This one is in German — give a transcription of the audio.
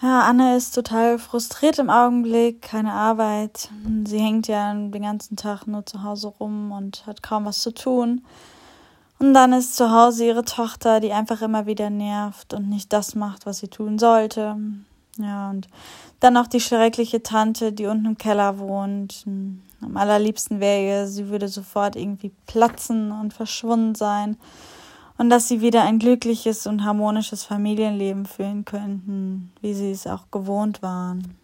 Ja, Anne ist total frustriert im Augenblick, keine Arbeit. Sie hängt ja den ganzen Tag nur zu Hause rum und hat kaum was zu tun. Und dann ist zu Hause ihre Tochter, die einfach immer wieder nervt und nicht das macht, was sie tun sollte. Ja, und dann noch die schreckliche Tante, die unten im Keller wohnt. Am allerliebsten wäre ihr, sie würde sofort irgendwie platzen und verschwunden sein. Und dass sie wieder ein glückliches und harmonisches Familienleben führen könnten, wie sie es auch gewohnt waren.